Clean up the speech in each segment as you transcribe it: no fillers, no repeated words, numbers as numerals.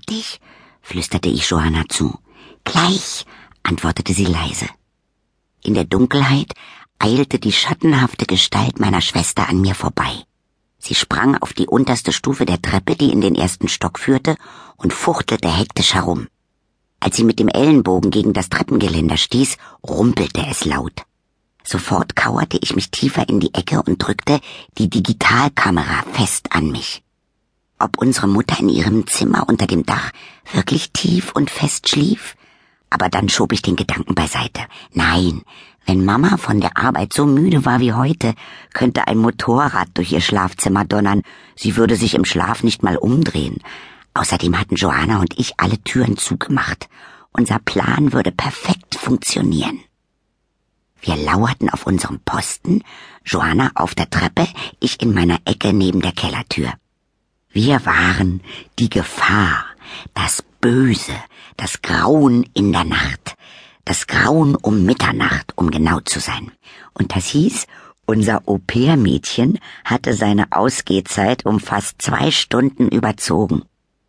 fertig?« flüsterte ich Johanna zu. »Gleich«, antwortete sie leise. In der Dunkelheit eilte die schattenhafte Gestalt meiner Schwester an mir vorbei. Sie sprang auf die unterste Stufe der Treppe, die in den ersten Stock führte, und fuchtelte hektisch herum. Als sie mit dem Ellenbogen gegen das Treppengeländer stieß, rumpelte es laut. Sofort kauerte ich mich tiefer in die Ecke und drückte die Digitalkamera fest an mich. Ob unsere Mutter in ihrem Zimmer unter dem Dach wirklich tief und fest schlief? Aber dann schob ich den Gedanken beiseite. Nein, wenn Mama von der Arbeit so müde war wie heute, könnte ein Motorrad durch ihr Schlafzimmer donnern. Sie würde sich im Schlaf nicht mal umdrehen. Außerdem hatten Johanna und ich alle Türen zugemacht. Unser Plan würde perfekt funktionieren. Wir lauerten auf unserem Posten, Johanna auf der Treppe, ich in meiner Ecke neben der Kellertür. Wir waren die Gefahr, das Böse, das Grauen in der Nacht, das Grauen um Mitternacht, um genau zu sein. Und das hieß, unser Au-pair-Mädchen hatte seine Ausgehzeit um fast 2 Stunden überzogen.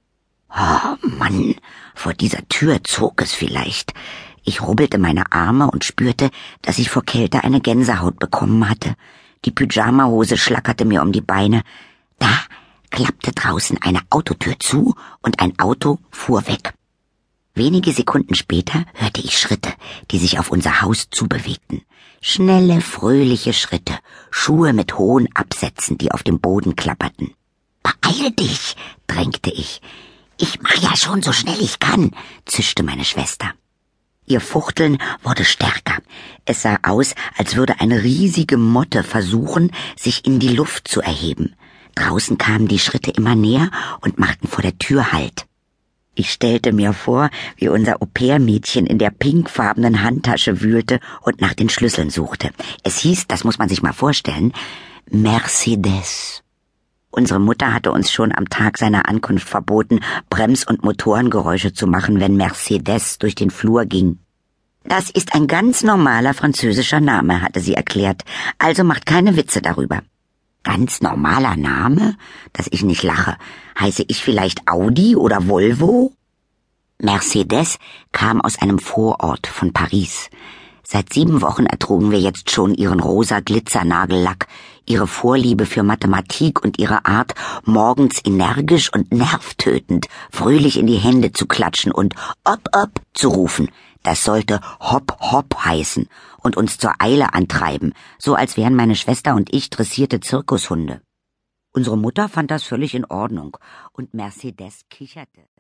Oh Mann, vor dieser Tür zog es vielleicht. Ich rubbelte meine Arme und spürte, dass ich vor Kälte eine Gänsehaut bekommen hatte. Die Pyjamahose schlackerte mir um die Beine. Da klappte draußen eine Autotür zu und ein Auto fuhr weg. Wenige Sekunden später hörte ich Schritte, die sich auf unser Haus zubewegten. Schnelle, fröhliche Schritte, Schuhe mit hohen Absätzen, die auf dem Boden klapperten. »Beeil dich«, drängte ich. »Ich mach ja schon so schnell ich kann«, zischte meine Schwester. Ihr Fuchteln wurde stärker. Es sah aus, als würde eine riesige Motte versuchen, sich in die Luft zu erheben. Draußen kamen die Schritte immer näher und machten vor der Tür Halt. Ich stellte mir vor, wie unser Au-pair-Mädchen in der pinkfarbenen Handtasche wühlte und nach den Schlüsseln suchte. Es hieß, das muss man sich mal vorstellen, Mercedes. Unsere Mutter hatte uns schon am Tag seiner Ankunft verboten, Brems- und Motorengeräusche zu machen, wenn Mercedes durch den Flur ging. »Das ist ein ganz normaler französischer Name«, hatte sie erklärt, »also macht keine Witze darüber.« »Ganz normaler Name? Dass ich nicht lache. Heiße ich vielleicht Audi oder Volvo?« Mercedes kam aus einem Vorort von Paris. Seit 7 Wochen ertrugen wir jetzt schon ihren rosa Glitzernagellack, ihre Vorliebe für Mathematik und ihre Art, morgens energisch und nervtötend fröhlich in die Hände zu klatschen und »Op, op« zu rufen. Das sollte »Hopp, hopp« heißen und uns zur Eile antreiben, so als wären meine Schwester und ich dressierte Zirkushunde. Unsere Mutter fand das völlig in Ordnung und Mercedes kicherte.